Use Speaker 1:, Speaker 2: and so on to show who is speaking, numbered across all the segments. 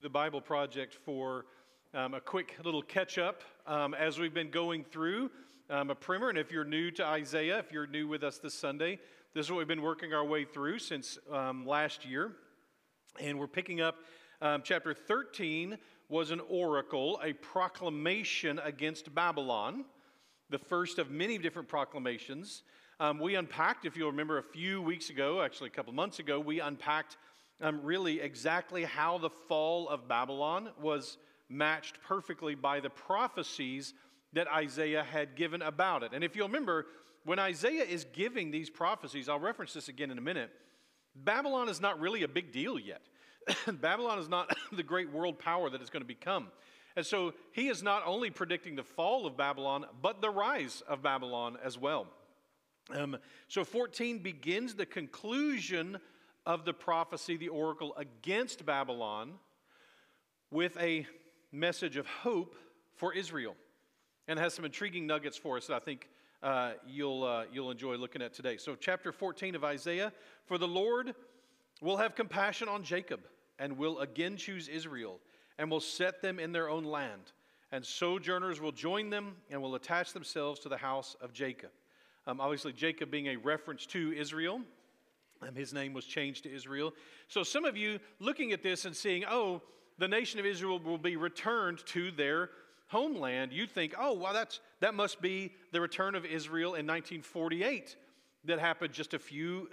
Speaker 1: the Bible Project for a quick little catch-up as we've been going through a primer. And if you're new to Isaiah, if you're new with us this Sunday, this is what we've been working our way through since last year. And we're picking up chapter 13 was an oracle, a proclamation against Babylon, the first of many different proclamations. We unpacked, if you'll remember a few weeks ago, actually a couple of months ago, we unpacked really exactly how the fall of Babylon was matched perfectly by the prophecies that Isaiah had given about it. And if you'll remember, when Isaiah is giving these prophecies, I'll reference this again in a minute, Babylon is not really a big deal yet. Babylon is not the great world power that it's going to become. And so he is not only predicting the fall of Babylon, but the rise of Babylon as well. So 14 begins the conclusion of the prophecy, the oracle against Babylon, with a message of hope for Israel, and has some intriguing nuggets for us that I think you'll enjoy looking at today. So chapter 14 of Isaiah, for the Lord will have compassion on Jacob, and will again choose Israel, and will set them in their own land, and sojourners will join them, and will attach themselves to the house of Jacob. Obviously, Jacob being a reference to Israel. His name was changed to Israel. So some of you looking at this and seeing, oh, the nation of Israel will be returned to their homeland, you think, oh, well, that must be the return of Israel in 1948 that happened just a few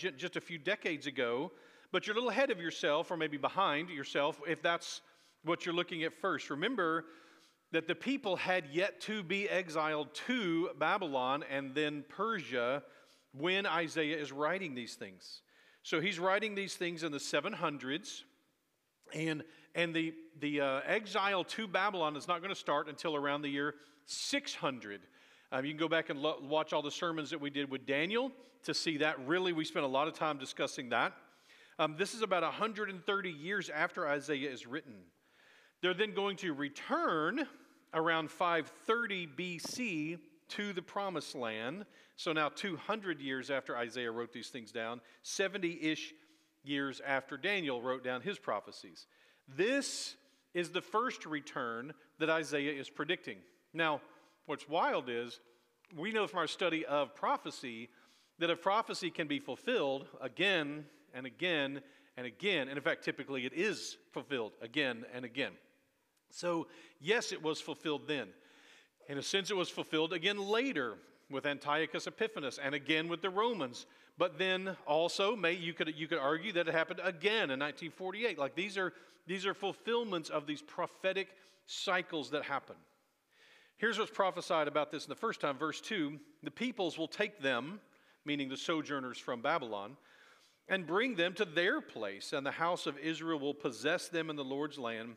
Speaker 1: decades ago. But you're a little ahead of yourself, or maybe behind yourself, if that's what you're looking at first. Remember that the people had yet to be exiled to Babylon and then Persia when Isaiah is writing these things. So he's writing these things in the 700s, and the exile to Babylon is not going to start until around the year 600. You can go back and watch all the sermons that we did with Daniel to see that. Really, we spent a lot of time discussing that. This is about 130 years after Isaiah is written. They're then going to return around 530 BC to the Promised Land. So now 200 years after Isaiah wrote these things down, 70-ish years after Daniel wrote down his prophecies. This is the first return that Isaiah is predicting. Now, what's wild is we know from our study of prophecy that a prophecy can be fulfilled again and again and again. And in fact, typically it is fulfilled again and again. So, yes, it was fulfilled then. In a sense, it was fulfilled again later with Antiochus Epiphanes and again with the Romans. But then also, you could argue that it happened again in 1948. Like these are fulfillments of these prophetic cycles that happen. Here's what's prophesied about this in the first time, verse 2. The peoples will take them, meaning the sojourners from Babylon, and bring them to their place, and the house of Israel will possess them in the Lord's land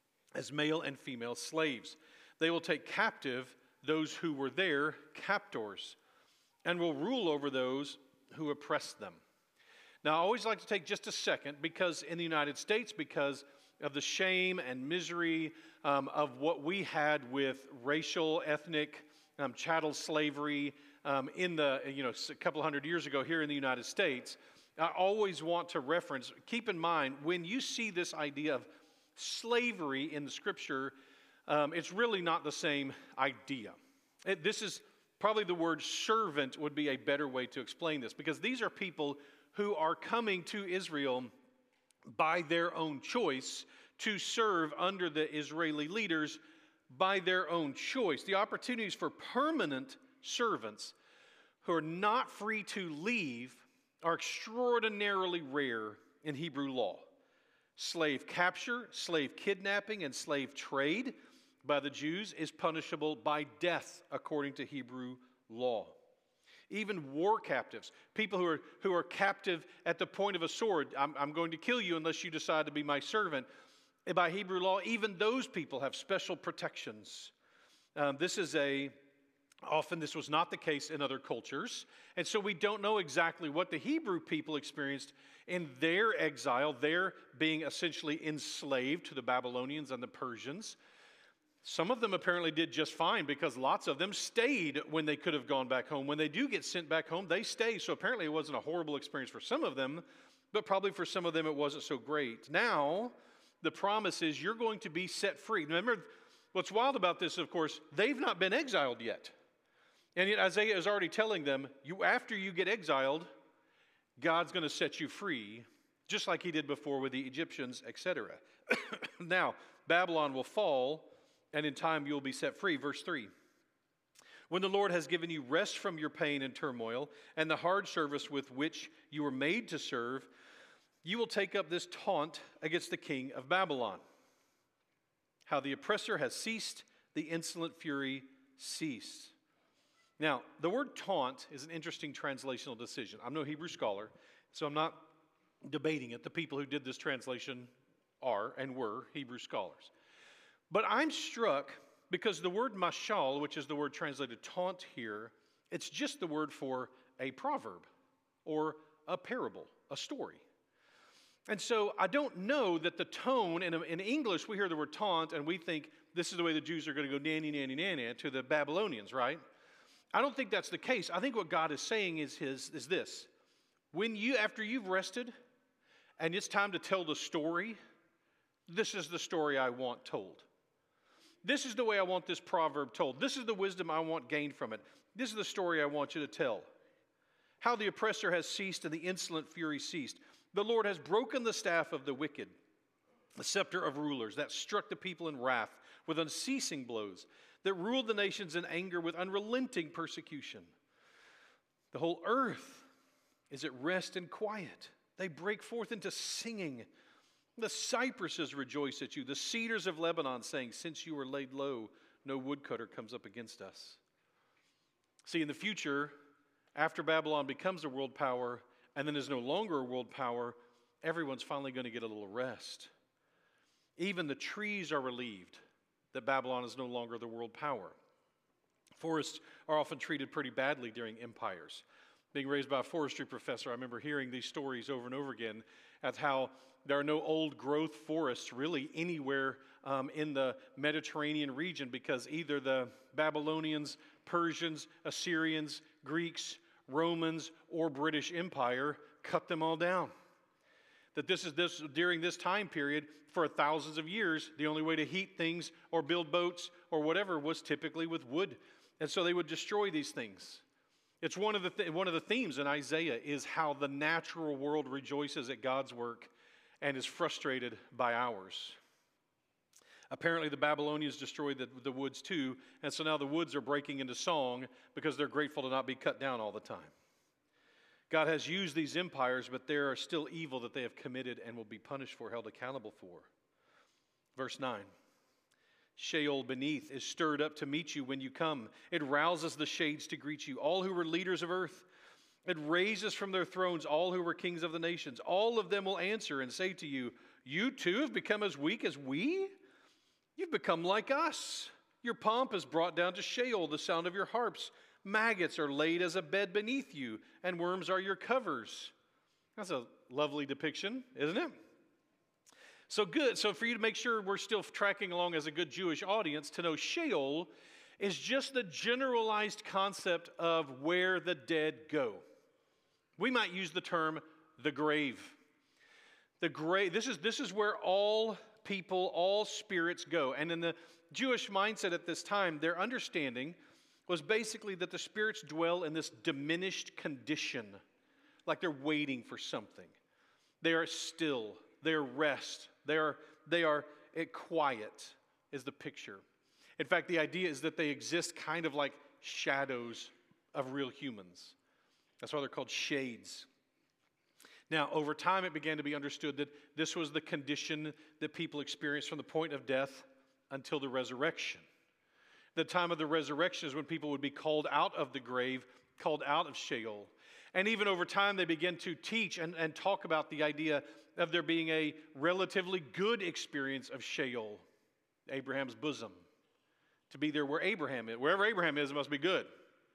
Speaker 1: as male and female slaves. They will take captive those who were their captors, and will rule over those who oppressed them. Now, I always like to take just a second, because in the United States, because of the shame and misery of what we had with racial, ethnic, chattel slavery in a couple hundred years ago here in the United States, I always want to reference, keep in mind, when you see this idea of slavery in the Scripture, it's really not the same idea. This is probably the word servant would be a better way to explain this, because these are people who are coming to Israel by their own choice to serve under the Israeli leaders by their own choice. The opportunities for permanent servants who are not free to leave are extraordinarily rare in Hebrew law. Slave capture, slave kidnapping, and slave trade by the Jews is punishable by death according to Hebrew law. Even war captives, people who are captive at the point of a sword, I'm going to kill you unless you decide to be my servant. And by Hebrew law, even those people have special protections. Often this was not the case in other cultures, and so we don't know exactly what the Hebrew people experienced in their exile, their being essentially enslaved to the Babylonians and the Persians. Some of them apparently did just fine, because lots of them stayed when they could have gone back home. When they do get sent back home, they stay. So apparently it wasn't a horrible experience for some of them, but probably for some of them it wasn't so great. Now, the promise is you're going to be set free. Remember, what's wild about this, of course, they've not been exiled yet. And yet Isaiah is already telling them, after you get exiled, God's going to set you free, just like he did before with the Egyptians, etc. Now, Babylon will fall, and in time you'll be set free. Verse 3. When the Lord has given you rest from your pain and turmoil, and the hard service with which you were made to serve, you will take up this taunt against the king of Babylon. How the oppressor has ceased, the insolent fury ceased. Now, the word taunt is an interesting translational decision. I'm no Hebrew scholar, so I'm not debating it. The people who did this translation are and were Hebrew scholars. But I'm struck because the word mashal, which is the word translated taunt here, it's just the word for a proverb or a parable, a story. And so I don't know that the tone, in English we hear the word taunt and we think this is the way the Jews are going to go nanny, nanny, nanny to the Babylonians, right? I don't think that's the case. I think what God is saying is this. After you've rested and it's time to tell the story, this is the story I want told. This is the way I want this proverb told. This is the wisdom I want gained from it. This is the story I want you to tell. How the oppressor has ceased and the insolent fury ceased. The Lord has broken the staff of the wicked, the scepter of rulers that struck the people in wrath with unceasing blows, that ruled the nations in anger with unrelenting persecution. The whole earth is at rest and quiet. They break forth into singing. The cypresses rejoice at you, the cedars of Lebanon saying, since you were laid low, no woodcutter comes up against us. See, in the future, after Babylon becomes a world power and then is no longer a world power, everyone's finally going to get a little rest. Even the trees are relieved that Babylon is no longer the world power. Forests are often treated pretty badly during empires. Being raised by a forestry professor, I remember hearing these stories over and over again at how there are no old growth forests really anywhere in the Mediterranean region because either the Babylonians, Persians, Assyrians, Greeks, Romans, or British Empire cut them all down. That during this time period, for thousands of years, the only way to heat things or build boats or whatever was typically with wood. And so they would destroy these things. It's one of the themes in Isaiah is how the natural world rejoices at God's work and is frustrated by ours. Apparently the Babylonians destroyed the woods too, and so now the woods are breaking into song because they're grateful to not be cut down all the time. God has used these empires, but there are still evil that they have committed and will be punished for, held accountable for. Verse 9. Sheol beneath is stirred up to meet you when you come. It rouses the shades to greet you, all who were leaders of earth. It raises from their thrones all who were kings of the nations. All of them will answer and say to you, you too have become as weak as we? You've become like us. Your pomp is brought down to Sheol, the sound of your harps. Maggots are laid as a bed beneath you, and worms are your covers. That's a lovely depiction, isn't it? So good. So for you to make sure we're still tracking along as a good Jewish audience, to know Sheol is just the generalized concept of where the dead go. We might use the term the grave. The grave. This is where all people, all spirits go. And in the Jewish mindset at this time, their understanding was basically that the spirits dwell in this diminished condition, like they're waiting for something. They are still. They are rest. They are quiet is the picture. In fact, the idea is that they exist kind of like shadows of real humans. That's why they're called shades. Now, over time, it began to be understood that this was the condition that people experienced from the point of death until the resurrection. The time of the resurrection is when people would be called out of the grave, called out of Sheol. And even over time, they began to teach and talk about the idea of there being a relatively good experience of Sheol, Abraham's bosom. To be there where Abraham is. Wherever Abraham is, it must be good.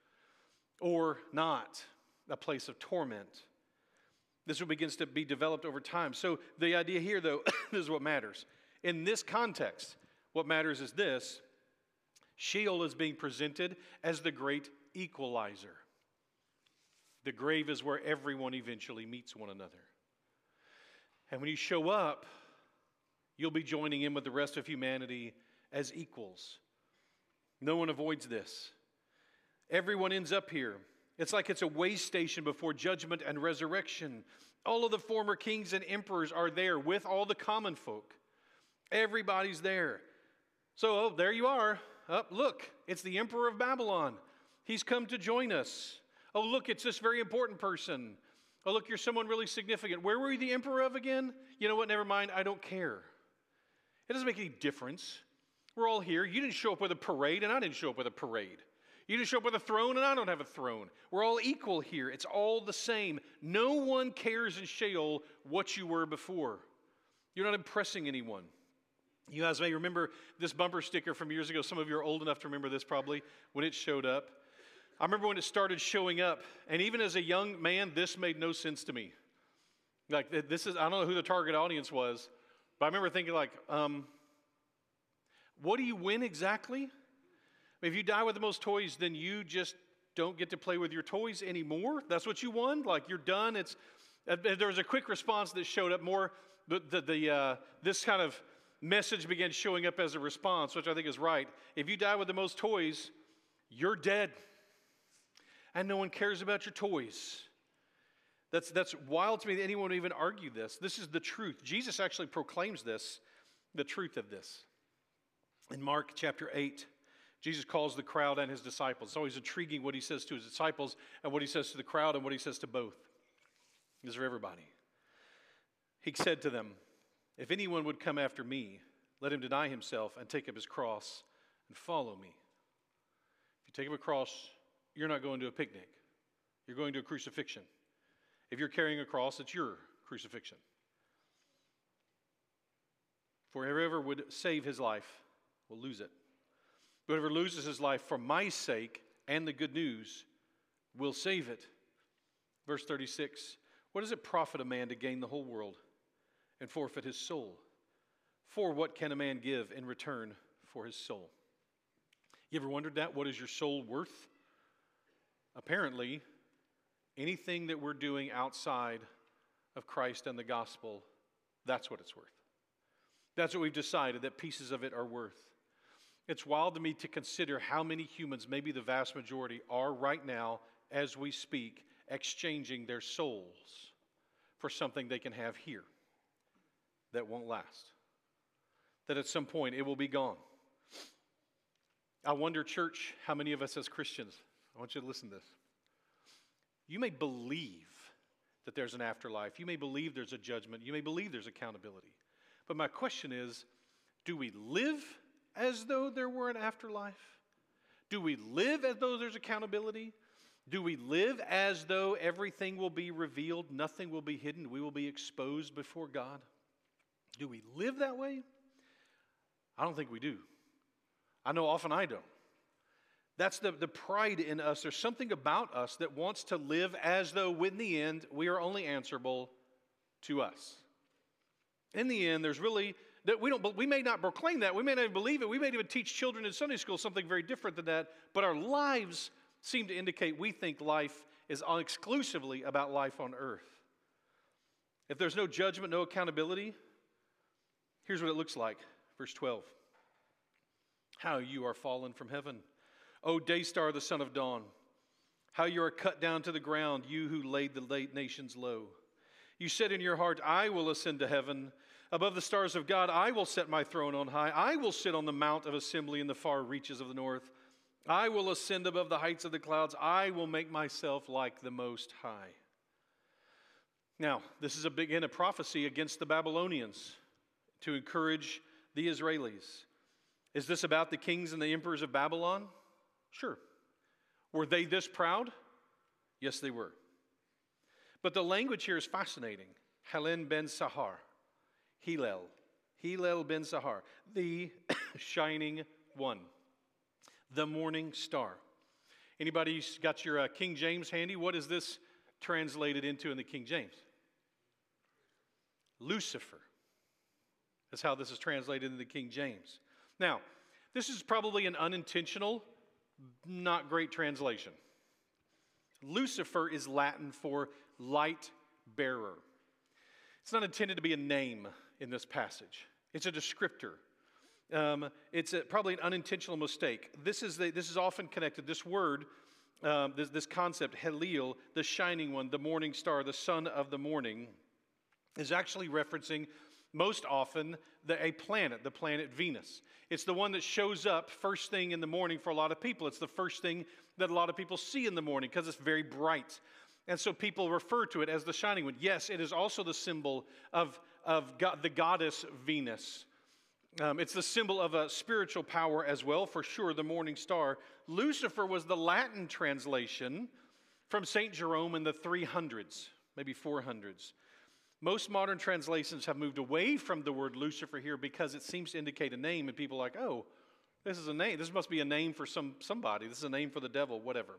Speaker 1: Or not, a place of torment. This begins to be developed over time. So the idea here, though, is what matters. In this context, what matters is this. Sheol is being presented as the great equalizer. The grave is where everyone eventually meets one another. And when you show up, you'll be joining in with the rest of humanity as equals. No one avoids this. Everyone ends up here. It's like it's a way station before judgment and resurrection. All of the former kings and emperors are there with all the common folk. Everybody's there. So, there you are. Look, it's the emperor of Babylon. He's come to join us. Oh, look, it's this very important person. Oh, look, you're someone really significant. Where were you the emperor of again? You know what? Never mind. I don't care. It doesn't make any difference. We're all here. You didn't show up with a parade, and I didn't show up with a parade. You didn't show up with a throne, and I don't have a throne. We're all equal here. It's all the same. No one cares in Sheol what you were before. You're not impressing anyone. You guys may remember this bumper sticker from years ago. Some of you are old enough to remember this probably when it showed up. I remember when it started showing up, and even as a young man, this made no sense to me. Like, this is, I don't know who the target audience was, but I remember thinking like, what do you win exactly? If you die with the most toys, then you just don't get to play with your toys anymore? That's what you won? Like, you're done? There was a quick response that showed up more, this kind of message began showing up as a response, which I think is right. If you die with the most toys, you're dead. And no one cares about your toys. That's wild to me that anyone would even argue this. This is the truth. Jesus actually proclaims this, the truth of this. In Mark chapter 8, Jesus calls the crowd and his disciples. It's always intriguing what he says to his disciples and what he says to the crowd and what he says to both. This is for everybody. He said to them, "If anyone would come after me, let him deny himself and take up his cross and follow me." If you take up a cross, you're not going to a picnic. You're going to a crucifixion. If you're carrying a cross, it's your crucifixion. For whoever would save his life will lose it. But whoever loses his life for my sake and the good news will save it. Verse 36, what does it profit a man to gain the whole world and forfeit his soul? For what can a man give in return for his soul? You ever wondered that? What is your soul worth? Apparently, anything that we're doing outside of Christ and the gospel, that's what it's worth. That's what we've decided, that pieces of it are worth. It's wild to me to consider how many humans, maybe the vast majority, are right now, as we speak, exchanging their souls for something they can have here that won't last. That at some point it will be gone. I wonder, church, how many of us as Christians, I want you to listen to this. You may believe that there's an afterlife. You may believe there's a judgment. You may believe there's accountability. But my question is, do we live as though there were an afterlife? Do we live as though there's accountability? Do we live as though everything will be revealed, nothing will be hidden, we will be exposed before God? Do we live that way? I don't think we do. I know often I don't. That's the pride in us. There's something about us that wants to live as though in the end we are only answerable to us. In the end, there's really, that we may not proclaim that, we may not even believe it, we may even teach children in Sunday school something very different than that, but our lives seem to indicate we think life is exclusively about life on earth. If there's no judgment, no accountability, here's what it looks like. Verse 12. How you are fallen from heaven, O day star, the son of dawn. How you are cut down to the ground, you who laid the late nations low. You said in your heart, I will ascend to heaven. Above the stars of God, I will set my throne on high. I will sit on the mount of assembly in the far reaches of the north. I will ascend above the heights of the clouds. I will make myself like the Most High. Now, this is a prophecy against the Babylonians to encourage the Israelis. Is this about the kings and the emperors of Babylon? Sure. Were they this proud? Yes, they were. But the language here is fascinating. Helen ben Sahar. Hillel ben Sahar. The shining one. The morning star. Anybody got your King James handy? What is this translated into in the King James? Lucifer. That's how this is translated in the King James. Now, this is probably an unintentional, not great translation. Lucifer is Latin for light bearer. It's not intended to be a name in this passage. It's a descriptor. It's probably an unintentional mistake. This is often connected. This word, this concept, Helil, the shining one, the morning star, the son of the morning, is actually referencing most often a planet, the planet Venus. It's the one that shows up first thing in the morning for a lot of people. It's the first thing that a lot of people see in the morning because it's very bright. And so people refer to it as the shining one. Yes, it is also the symbol of God, the goddess Venus. It's the symbol of a spiritual power as well, for sure, the morning star. Lucifer was the Latin translation from St. Jerome in the 300s, maybe 400s. Most modern translations have moved away from the word Lucifer here because it seems to indicate a name, and people are like, oh, this is a name. This must be a name for somebody. This is a name for the devil, whatever.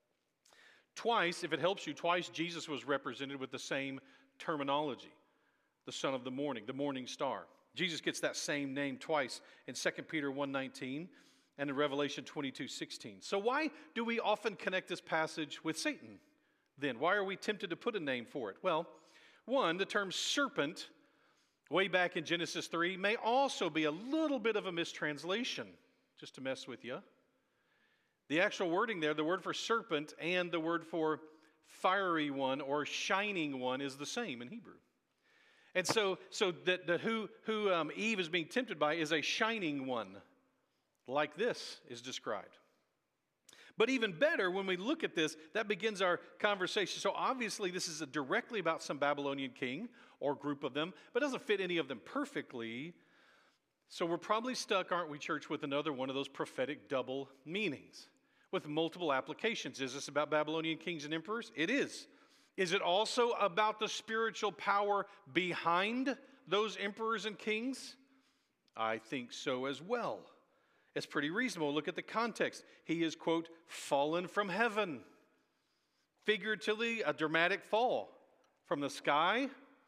Speaker 1: Twice, if it helps you, twice Jesus was represented with the same terminology, the son of the morning star. Jesus gets that same name twice in 2 Peter 1:19 and in Revelation 22:16. So why do we often connect this passage with Satan then? Why are we tempted to put a name for it? Well, one, the term serpent, way back in Genesis 3, may also be a little bit of a mistranslation, just to mess with you. The actual wording there, the word for serpent and the word for fiery one or shining one is the same in Hebrew. And so who Eve is being tempted by is a shining one, like this is described. But even better, when we look at this, that begins our conversation. So obviously this is directly about some Babylonian king or group of them, but doesn't fit any of them perfectly. So we're probably stuck, aren't we, church, with another one of those prophetic double meanings with multiple applications. Is this about Babylonian kings and emperors? It is. Is it also about the spiritual power behind those emperors and kings? I think so as well. It's pretty reasonable. Look at the context. He is, quote, fallen from heaven. Figuratively, a dramatic fall from the sky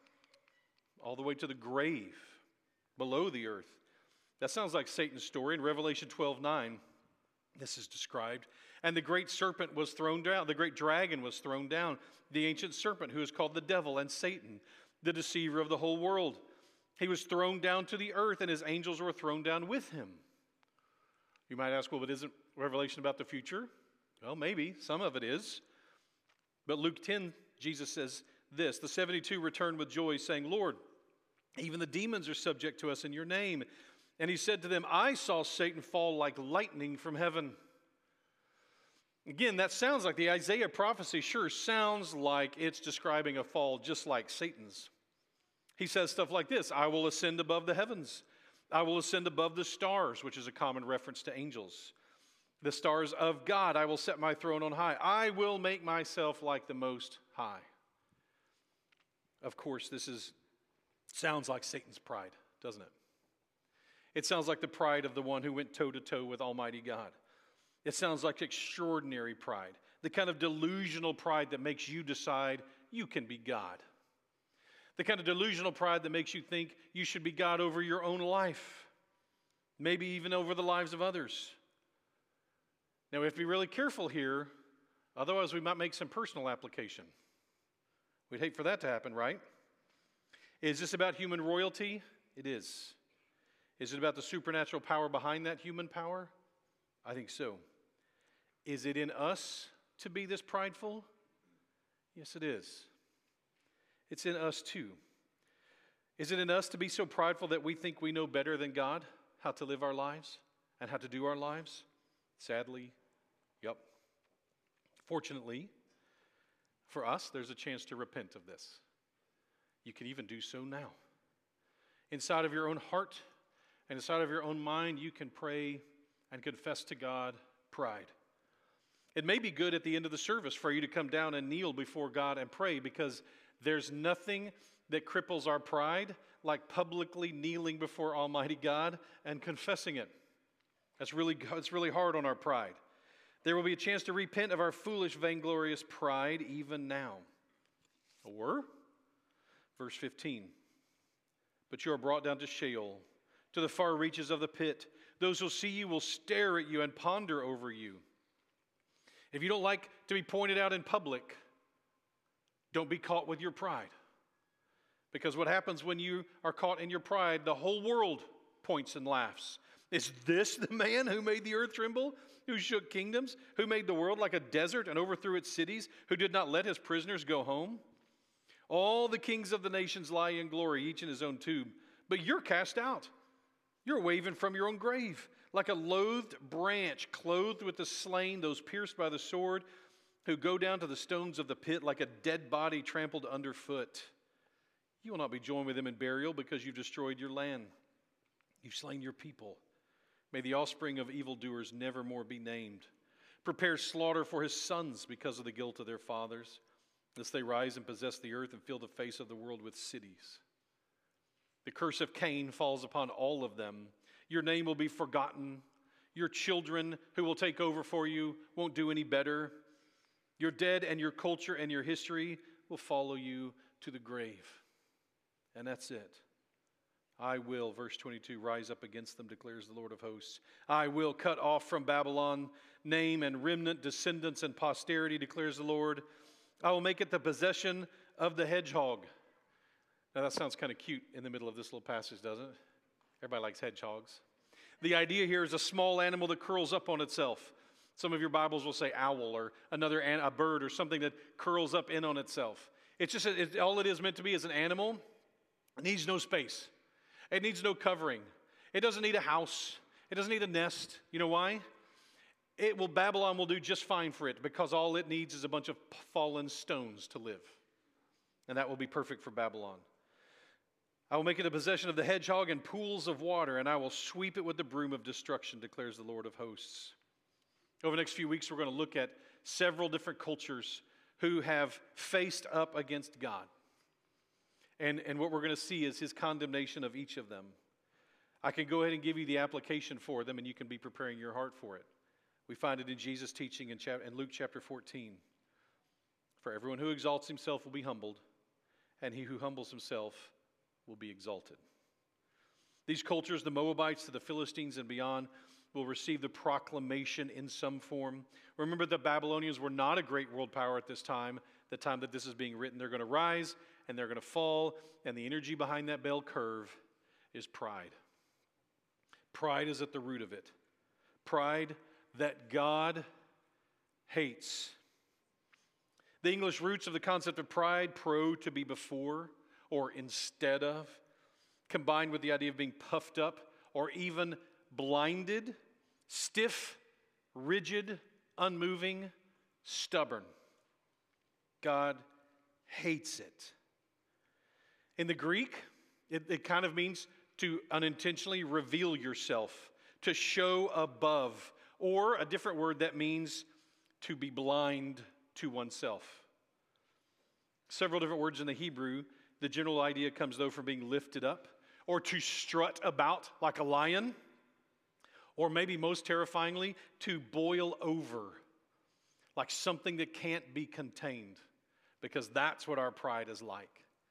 Speaker 1: all the way to the grave below the earth. That sounds like Satan's story. In Revelation 12:9, this is described. And the great serpent was thrown down. The great dragon was thrown down. The ancient serpent, who is called the devil and Satan, the deceiver of the whole world. He was thrown down to the earth, and his angels were thrown down with him. You might ask, well, but isn't Revelation about the future? Well, maybe. Some of it is. But Luke 10, Jesus says this, the 72 returned with joy, saying, Lord, even the demons are subject to us in your name. And he said to them, I saw Satan fall like lightning from heaven. Again, that sounds like the Isaiah prophecy sure sounds like it's describing a fall just like Satan's. He says stuff like this, I will ascend above the heavens. I will ascend above the stars, which is a common reference to angels. The stars of God, I will set my throne on high. I will make myself like the Most High. Of course, sounds like Satan's pride, doesn't it? It sounds like the pride of the one who went toe-to-toe with Almighty God. It sounds like extraordinary pride, the kind of delusional pride that makes you decide you can be God. The kind of delusional pride that makes you think you should be God over your own life, maybe even over the lives of others. Now, we have to be really careful here, otherwise we might make some personal application. We'd hate for that to happen, right? Is this about human royalty? It is. Is it about the supernatural power behind that human power? I think so. Is it in us to be this prideful? Yes, it is. It's in us too. Is it in us to be so prideful that we think we know better than God how to live our lives and how to do our lives? Sadly, yep. Fortunately, for us, there's a chance to repent of this. You can even do so now. Inside of your own heart and inside of your own mind, you can pray and confess to God pride. It may be good at the end of the service for you to come down and kneel before God and pray, because there's nothing that cripples our pride like publicly kneeling before Almighty God and confessing it. It's really hard on our pride. There will be a chance to repent of our foolish, vainglorious pride even now. Or, verse 15, but you are brought down to Sheol, to the far reaches of the pit. Those who see you will stare at you and ponder over you. If you don't like to be pointed out in public, don't be caught with your pride. Because what happens when you are caught in your pride, the whole world points and laughs. Is this the man who made the earth tremble, who shook kingdoms, who made the world like a desert and overthrew its cities, who did not let his prisoners go home? All the kings of the nations lie in glory, each in his own tomb. But you're cast out. You're waving from your own grave, like a loathed branch, clothed with the slain, those pierced by the sword, who go down to the stones of the pit like a dead body trampled underfoot. You will not be joined with them in burial because you've destroyed your land. You've slain your people. May the offspring of evildoers never more be named. Prepare slaughter for his sons because of the guilt of their fathers, lest they rise and possess the earth and fill the face of the world with cities. The curse of Cain falls upon all of them. Your name will be forgotten. Your children who will take over for you won't do any better. Your dead and your culture and your history will follow you to the grave. And that's it. I will, verse 22, rise up against them, declares the Lord of hosts. I will cut off from Babylon name and remnant, descendants and posterity, declares the Lord. I will make it the possession of the hedgehog. Now that sounds kind of cute in the middle of this little passage, doesn't it? Everybody likes hedgehogs. The idea here is a small animal that curls up on itself. Some of your Bibles will say owl or a bird or something that curls up in on itself. It's just all it is meant to be is an animal. It needs no space. It needs no covering. It doesn't need a house. It doesn't need a nest. You know why? Babylon will do just fine for it because all it needs is a bunch of fallen stones to live. And that will be perfect for Babylon. I will make it a possession of the hedgehog and pools of water, and I will sweep it with the broom of destruction, declares the Lord of hosts. Over the next few weeks, we're going to look at several different cultures who have faced up against God. And what we're going to see is his condemnation of each of them. I can go ahead and give you the application for them, and you can be preparing your heart for it. We find it in Jesus' teaching in Luke chapter 14. For everyone who exalts himself will be humbled, and he who humbles himself will be exalted. These cultures, the Moabites to the Philistines and beyond, will receive the proclamation in some form. Remember, the Babylonians were not a great world power at this time. The time that this is being written, they're going to rise and they're going to fall, and the energy behind that bell curve is pride. Pride is at the root of it. Pride that God hates. The English roots of the concept of pride, pro, to be before or instead of, combined with the idea of being puffed up or even blinded, stiff, rigid, unmoving, stubborn. God hates it. In the Greek, it kind of means to unintentionally reveal yourself, to show above, or a different word that means to be blind to oneself. Several different words in the Hebrew. The general idea comes, though, from being lifted up, or to strut about like a lion, or maybe most terrifyingly, to boil over like something that can't be contained, because that's what our pride is like.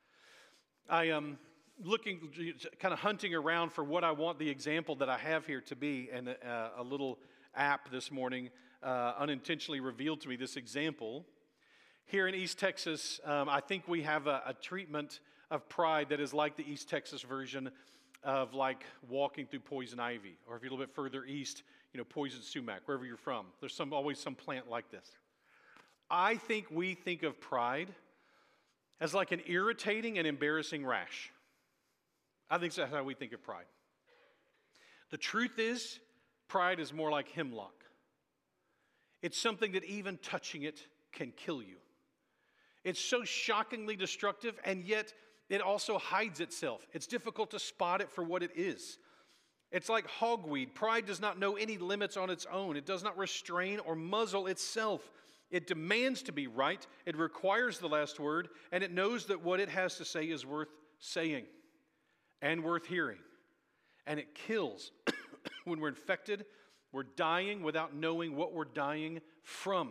Speaker 1: I am looking, kind of hunting around for what I want the example that I have here to be, and a little app this morning unintentionally revealed to me this example. Here in East Texas, I think we have a treatment of pride that is like the East Texas version of like walking through poison ivy, or if you're a little bit further east, poison sumac, wherever you're from. There's always some plant like this. I think we think of pride as like an irritating and embarrassing rash. I think that's how we think of pride. The truth is, pride is more like hemlock. It's something that even touching it can kill you. It's so shockingly destructive, and yet it also hides itself. It's difficult to spot it for what it is. It's like hogweed. Pride does not know any limits on its own. It does not restrain or muzzle itself. It demands to be right. It requires the last word, and it knows that what it has to say is worth saying and worth hearing. And it kills. When we're infected, we're dying without knowing what we're dying from.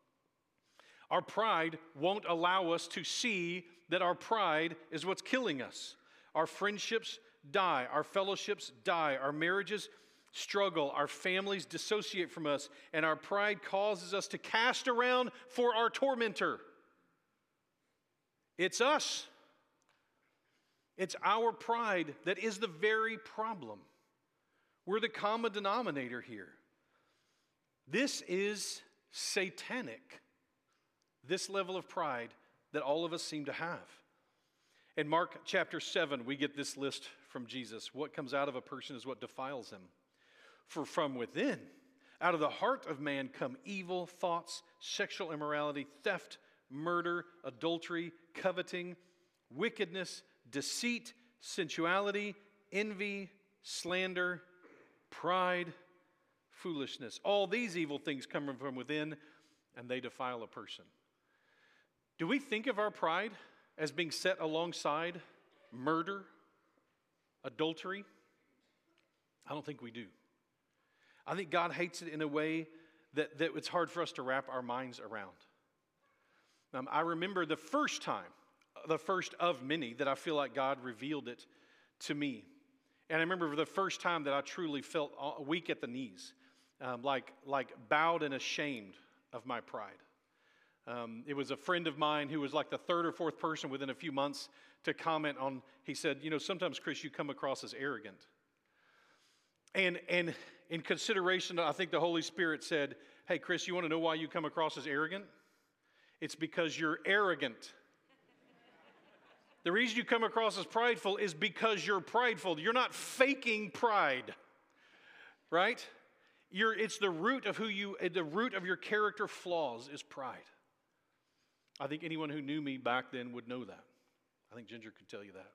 Speaker 1: Our pride won't allow us to see that our pride is what's killing us. Our friendships die. Our fellowships die. Our marriages struggle. Our families dissociate from us. And our pride causes us to cast around for our tormentor. It's us. It's our pride that is the very problem. We're the common denominator here. This is satanic, this level of pride that all of us seem to have. In Mark chapter 7, we get this list from Jesus. What comes out of a person is what defiles him. For from within, out of the heart of man come evil thoughts, sexual immorality, theft, murder, adultery, coveting, wickedness, deceit, sensuality, envy, slander, pride, foolishness. All these evil things come from within, and they defile a person. Do we think of our pride as being set alongside murder, adultery? I don't think we do. I think God hates it in a way that it's hard for us to wrap our minds around. I remember the first time, the first of many, that I feel like God revealed it to me. And I remember the first time that I truly felt weak at the knees, like bowed and ashamed of my pride. It was a friend of mine who was like the third or fourth person within a few months to comment on, he said, sometimes, Chris, you come across as arrogant. And in consideration, I think the Holy Spirit said, hey, Chris, you want to know why you come across as arrogant? It's because you're arrogant. The reason you come across as prideful is because you're prideful. You're not faking pride, right? It's the root of the root of your character flaws is pride. I think anyone who knew me back then would know that. I think Ginger could tell you that.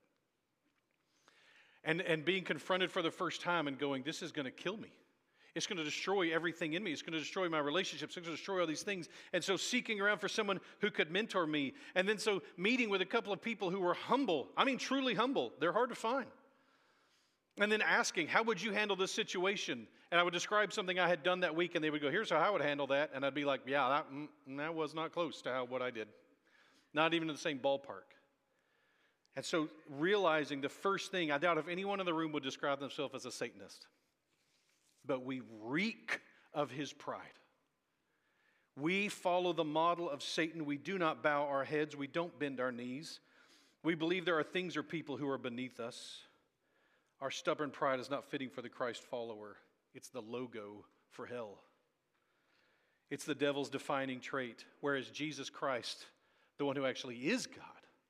Speaker 1: And being confronted for the first time and going, this is going to kill me. It's going to destroy everything in me. It's going to destroy my relationships. It's going to destroy all these things. And so seeking around for someone who could mentor me. And then so meeting with a couple of people who were humble. I mean, truly humble. They're hard to find. And then asking, how would you handle this situation? And I would describe something I had done that week, and they would go, here's how I would handle that. And I'd be like, yeah, that was not close to what I did. Not even in the same ballpark. And so realizing the first thing, I doubt if anyone in the room would describe themselves as a Satanist. But we reek of his pride. We follow the model of Satan. We do not bow our heads. We don't bend our knees. We believe there are things or people who are beneath us. Our stubborn pride is not fitting for the Christ follower. It's the logo for hell. It's the devil's defining trait. Whereas Jesus Christ, the one who actually is God,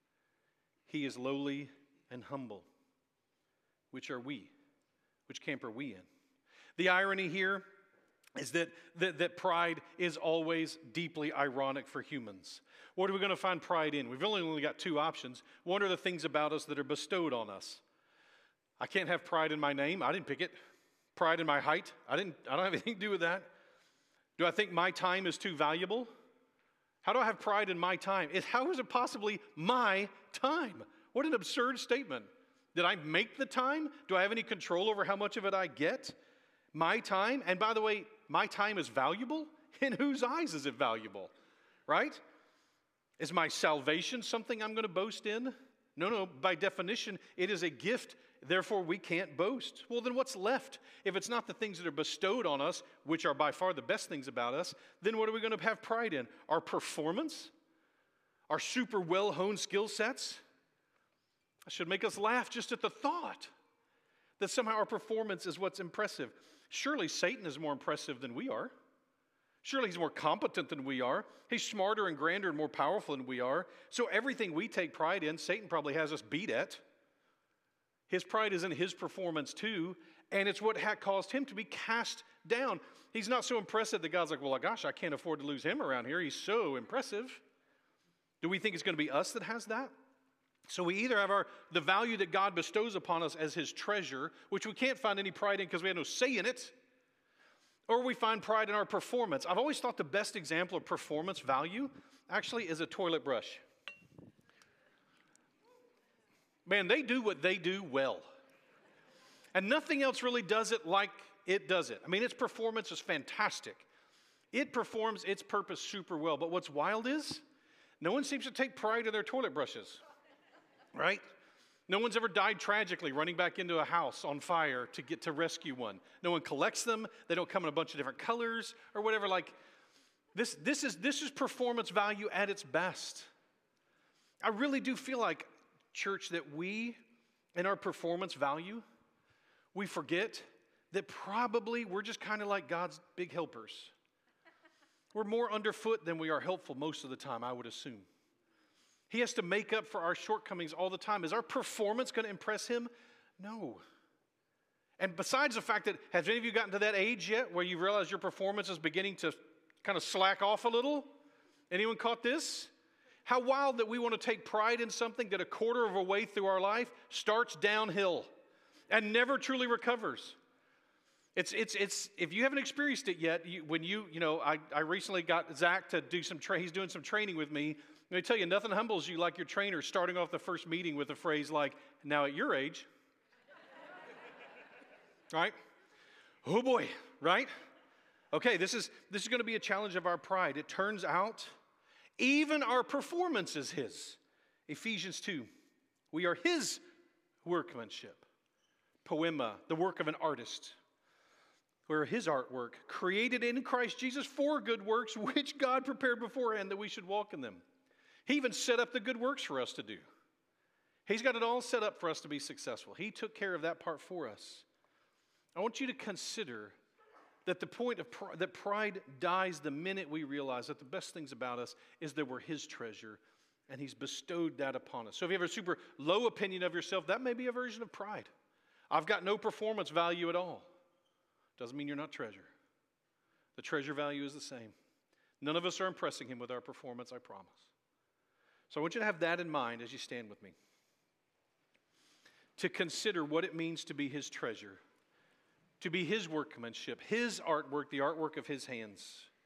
Speaker 1: he is lowly and humble. Which are we? Which camp are we in? The irony here is that pride is always deeply ironic for humans. What are we going to find pride in? We've only got two options. One are the things about us that are bestowed on us. I can't have pride in my name. I didn't pick it. Pride in my height. I don't have anything to do with that. Do I think my time is too valuable? How do I have pride in my time? How is it possibly my time? What an absurd statement. Did I make the time? Do I have any control over how much of it I get? My time? And by the way, my time is valuable? In whose eyes is it valuable? Right? Is my salvation something I'm going to boast in? No. By definition, it is a gift. Therefore, we can't boast. Well, then what's left? If it's not the things that are bestowed on us, which are by far the best things about us, then what are we going to have pride in? Our performance? Our super well-honed skill sets? It should make us laugh just at the thought that somehow our performance is what's impressive. Surely Satan is more impressive than we are. Surely he's more competent than we are. He's smarter and grander and more powerful than we are. So everything we take pride in, Satan probably has us beat at. His pride is in his performance too, and it's what caused him to be cast down. He's not so impressive that God's like, well, gosh, I can't afford to lose him around here. He's so impressive. Do we think it's going to be us that has that? So we either have the value that God bestows upon us as his treasure, which we can't find any pride in because we have no say in it, or we find pride in our performance. I've always thought the best example of performance value actually is a toilet brush. Man, they do what they do well. And nothing else really does it like it does it. I mean, its performance is fantastic. It performs its purpose super well. But what's wild is, no one seems to take pride in their toilet brushes. Right? No one's ever died tragically running back into a house on fire to get to rescue one. No one collects them. They don't come in a bunch of different colors or whatever. Like this is performance value at its best. I really do feel like, church, that we and our performance value, we forget that probably we're just kind of like God's big helpers. We're more underfoot than we are helpful most of the time, I would assume. He has to make up for our shortcomings all the time. Is our performance going to impress him? No. And besides the fact that, has any of you gotten to that age yet where you realize your performance is beginning to kind of slack off a little? Anyone caught this? How wild that we want to take pride in something that a quarter of a way through our life starts downhill and never truly recovers. It's if you haven't experienced it yet, I recently got Zach to do he's doing some training with me. Let me tell you, nothing humbles you like your trainer starting off the first meeting with a phrase like, now at your age. Right? Oh boy, right? Okay, this is going to be a challenge of our pride. It turns out even our performance is his. Ephesians 2, we are his workmanship. Poema, the work of an artist. We're his artwork, created in Christ Jesus for good works, which God prepared beforehand that we should walk in them. He even set up the good works for us to do. He's got it all set up for us to be successful. He took care of that part for us. I want you to consider that the point of that pride dies the minute we realize that the best things about us is that we're his treasure and he's bestowed that upon us. So if you have a super low opinion of yourself, that may be a version of pride. I've got no performance value at all. Doesn't mean you're not treasure. The treasure value is the same. None of us are impressing him with our performance, I promise. So I want you to have that in mind as you stand with me. To consider what it means to be his treasure, to be his workmanship, his artwork, the artwork of his hands.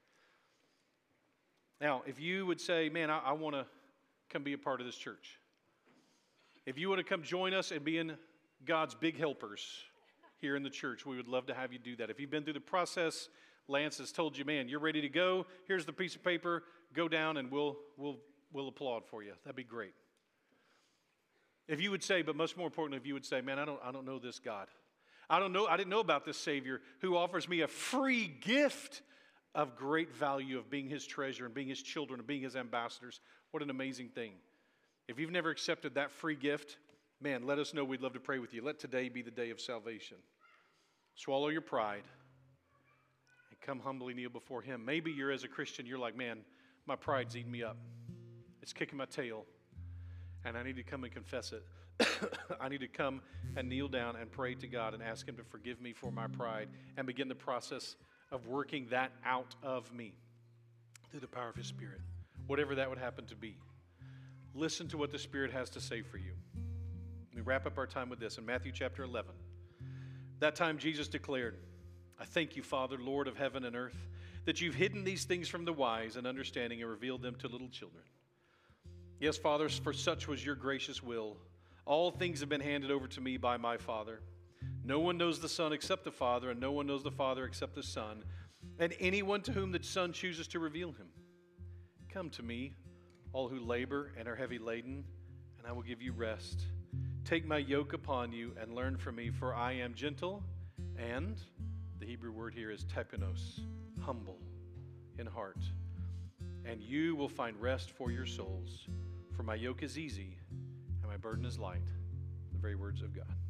Speaker 1: Now, if you would say, man, I want to come be a part of this church. If you want to come join us and be in God's big helpers here in the church, we would love to have you do that. If you've been through the process, Lance has told you, man, you're ready to go. Here's the piece of paper. Go down and we'll applaud for you. That'd be great. If you would say, but much more importantly, if you would say, man, I don't know this God. I didn't know about this Savior who offers me a free gift of great value of being his treasure and being his children and being his ambassadors. What an amazing thing. If you've never accepted that free gift, man, let us know. We'd love to pray with you. Let today be the day of salvation. Swallow your pride and come humbly kneel before him. Maybe you're as a Christian, you're like, man, my pride's eating me up. It's kicking my tail. And I need to come and confess it. I need to come and kneel down and pray to God and ask him to forgive me for my pride and begin the process of working that out of me through the power of his Spirit. Whatever that would happen to be. Listen to what the Spirit has to say for you. We wrap up our time with this in Matthew chapter 11. That time Jesus declared, I thank you, Father, Lord of heaven and earth, that you've hidden these things from the wise and understanding and revealed them to little children. Yes, Father, for such was your gracious will. All things have been handed over to me by my Father. No one knows the Son except the Father, and no one knows the Father except the Son, and anyone to whom the Son chooses to reveal him. Come to me, all who labor and are heavy laden, and I will give you rest. Take my yoke upon you and learn from me, for I am gentle, and the Hebrew word here is tapenos, humble in heart. And you will find rest for your souls, for my yoke is easy and my burden is light. The very words of God.